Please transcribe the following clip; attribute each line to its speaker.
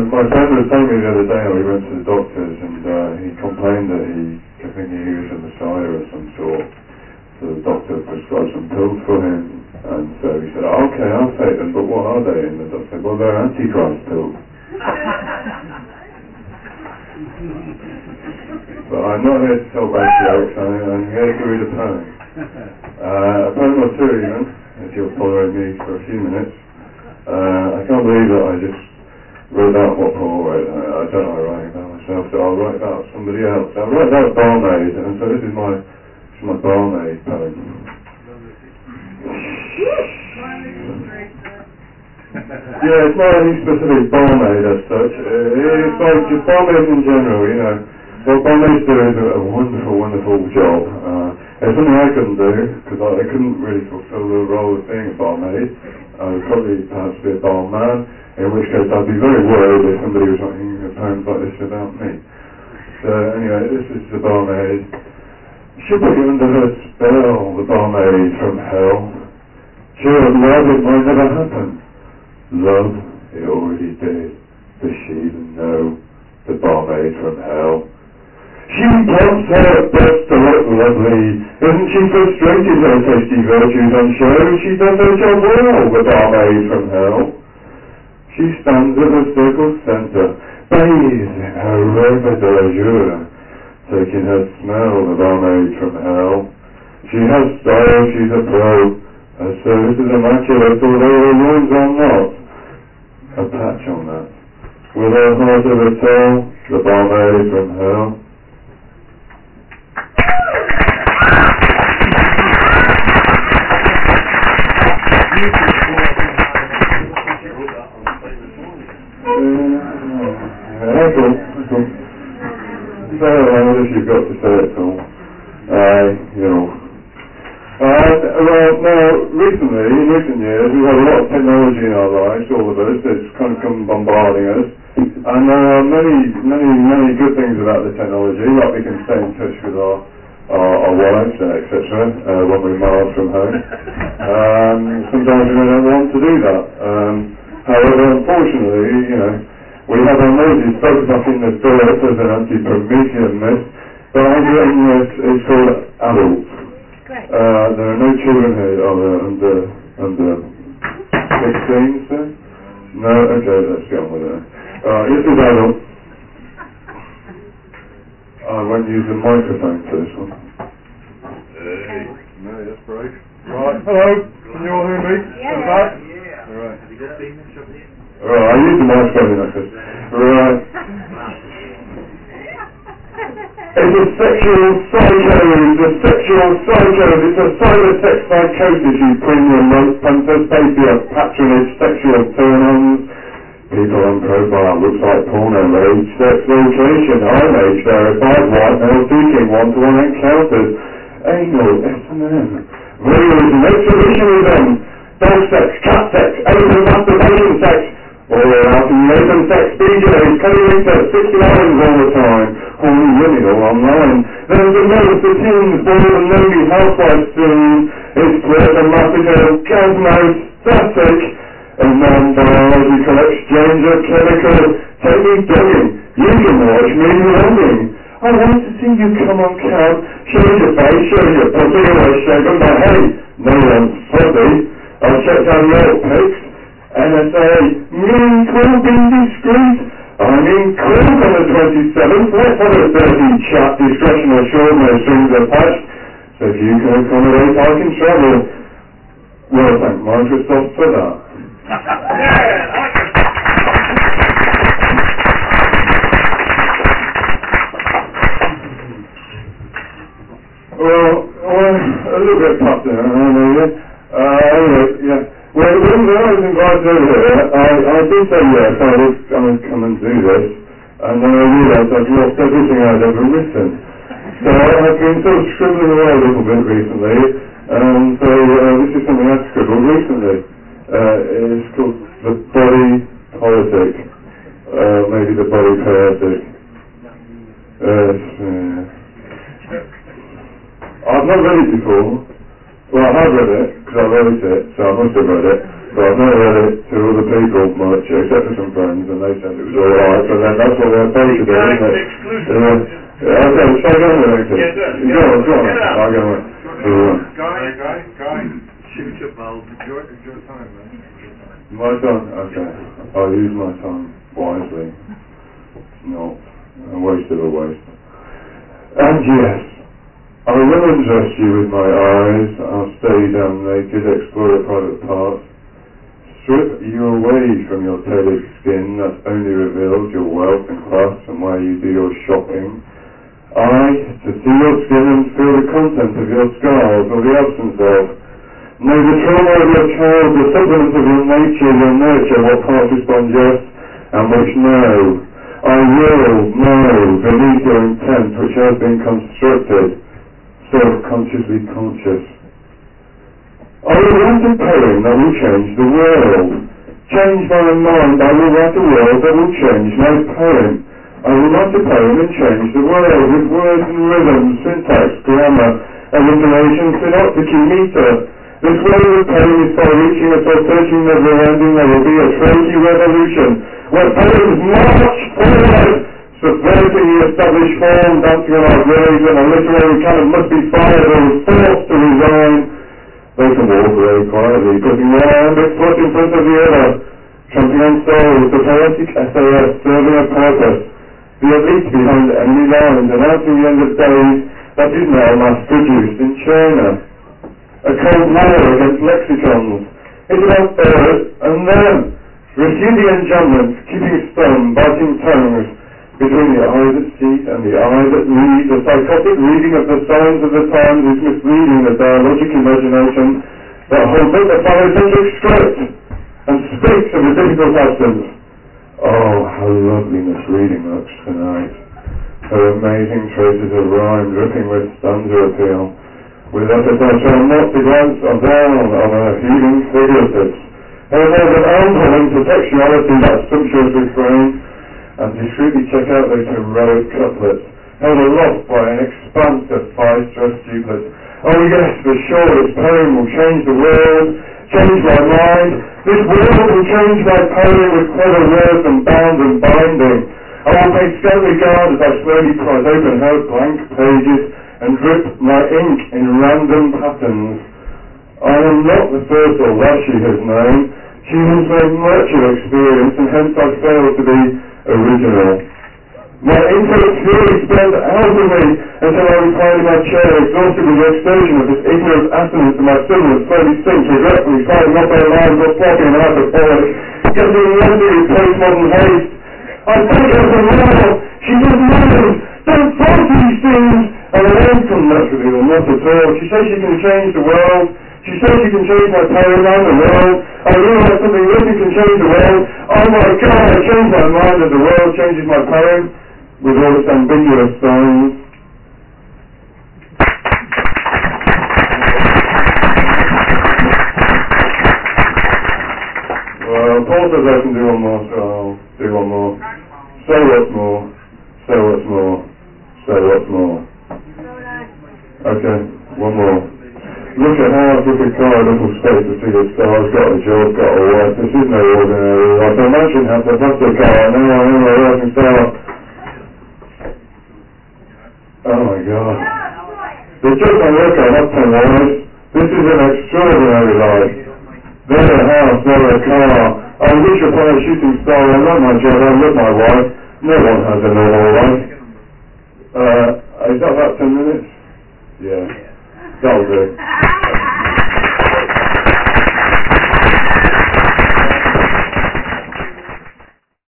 Speaker 1: my friend was telling me the other day how he went to the doctors and he complained that he kept thinking he was a messiah of some sort. So the doctor prescribed some pills for him, and so he said, oh, okay, I'll take them, but what are they? And the doctor said, well, they're Antichrist pills. But I'm not here to tell bad jokes, I'm here to read a poem. A poem or two even, if you'll tolerate me for a few minutes. I can't believe that I just wrote out what Paul wrote. I don't know writing about myself, so I'll write about somebody else. I'll write about Barmaid, and so this is my Barmaid poem. Yeah, it's not any specific barmaid as such. It's like just barmaids in general, you know. What barmaids do is a wonderful, wonderful job. It's something I couldn't do, because I couldn't really fulfill the role of being a barmaid. I would probably perhaps be a barman, in which case I'd be very worried if somebody was writing poems like this about me. So anyway, this is the barmaid. She'll put you under her spell, the barmaid from hell. Sure, love, it might never happen. Love, it already did. Does she even know the barmaid from hell? She wants her best to look lovely. Isn't she frustrated her tasty virtues on show? She does her job well, the barmaid from hell. She stands at the circle's centre, bathes in her river d'azur, taking her smell, the barmaid from hell. She has style, she's a pro. Her service is immaculate, although her wounds are not. A patch on that. With her heart of a tell, the barmaid from hell. Say it loud if you've got to say it all. You know. Well, now, recently, in recent years, we've had a lot of technology in our lives, all of us. It's kind of come bombarding us. And there are many good things about the technology, like we can stay in touch with our wives, etc., when we're miles from home. Sometimes we don't want to do that. However, unfortunately, you know, we have our noses focused up in the dirt as an anti-Promethean myth, but I'm getting this, it's called adults. There are no children here under 16, sir? No? Okay, let's get on with it. This is adult. I won't use the microphone for this one. Hey. No, that's right. Right, hello. Can you all hear me?
Speaker 2: Yeah.
Speaker 1: Alright.
Speaker 2: Have you just seen this up here?
Speaker 1: Alright, I use the microphone in that case. Right. It's a sexual psychosis. It's a cyber-sex psychosis, you premium rope punters, patriot patronage, sexual turn-ons. People on profile looks like porno age, sex location, I'm age verified, white male seeking one-to-one encounters, anal, S&M, voyeurism, exhibitionism, dog sex, cat sex, open masturbation sex, all out in open sex, BJs, cutting research, 60 hours all the time, horny women all online. There's a note for teens, boys and nosy housewives soon. It's problematical, gasmostatic, a non-biological exchange of chemicals. Take me dogging, you can watch me longing. I want to see you come on count, show your face, show your pussy, or shake them, but hey, no one's pussy. I'll check down your pics. NSA, cool, being discreet. I'm in court on the 27th. Let's have a dirty chat. Discretion assured, no strings attached. So if you can accommodate, I can travel. Well, thank Microsoft for that. Well, a little bit puffed in, I know you. Anyway, yeah. Well, when I was invited over here, I did say yes, I would come and do this, and then I realised I'd lost everything I'd ever written. So I've been sort of scribbling away a little bit recently, and so this is something I've scribbled recently. It's called The Body Politic, maybe The Body Poetic. I've not read it before. Well, I have read it, because I wrote it, so I must have read it. but I've not read it to other people much, except for some friends, and they said it was alright, and then that's what they're supposed to do, isn't it? Okay, so I go on with it. Go on. I'll go on.
Speaker 2: Guy, shoot your bulb. It's your time, man.
Speaker 1: My time? Okay. I'll use my time wisely. Not a waste of a waste. And yes, I will undress you with my eyes. I'll stare you down naked, explore your private parts, strip you away from your tailored skin that only reveals your wealth and class and where you do your shopping. To see your skin and feel the content of your scars or the absence of. Know the trauma of your child, the supplement of your nature, what parts respond yes and which no. I will know beneath your intent which has been constructed, self-consciously conscious. I will write a poem that will change the world. Change my mind, I will write a world that will change my poem. I will write a poem and change the world with words and rhythms, syntax, grammar, alliteration, synoptic, meter. This wave of poem is far-reaching, a far-searching, never-ending. There will be a trilogy revolution where poems march forward, subverting the established form, dancing on our graves, and a literary canon must be fired or forced to resign. They can walk very quietly, putting one hand and foot in front of the other, trampling on souls, the poetic SAS serving a purpose. The elite behind enemy lines, announcing the end of days that is now mass-produced in China. A cold war against lexicons. It's about us and them. Refute the enjambment, keeping stun, biting tongues, between the eye that sees and the eye that reads. A psychotic reading of the signs of the times is misleading the dialogic imagination that holds up the phallocentric script and speaks of a difficult absence. Oh, how lovely Miss Reading looks tonight. Her amazing traces of rhyme dripping with stanza appeal. With effort I try not to glance down on her heaving figuratives. Her more than ample intertextuality, that sumptuous refrain, and discreetly check out those heroic couplets, held aloft by an expanse of five-stressed duplets. Oh yes, for sure, this poem will change the world, change my mind. This world will change my poem with clever words and bound and binding. I will pay scant regard as I slowly prise open her blank pages and drip my ink in random patterns. I am not the first or last she has known. She has made much of experience, and hence I fail to be original. My intellect fury spent out of me until I reclined in my chair, exhausted with the exertion of this ignorant assonance, and my sibilance slowly sinks, regretfully sliding up her lines or flopping and hyperbolic, getting lazy with postmodern haste. I beg her for more. She does nothing. Don't fall to these things. And I won't come naturally or not at all. She says she can change the world. She says she can change my poem and the world. I realize something written can change the world. Oh my God, I change my mind and the world changes my poem with all its ambiguous signs. Well, Paul says I can do one more, so I'll do one more. Say what's more. Say what's more. Say what's more. Okay, one more. Look at house, look at car, little space to see the stars, got a job, got a wife. This is no ordinary life. A mansion has a plastic car, and now I am a rising star. Oh my God. The joke I work on, not 10 lives. This is an extraordinary life. There a house, there a car. I wish upon a shooting star. I love my job, I love my wife. No one has a normal life. Is that about 10 minutes? Yeah. That'll do.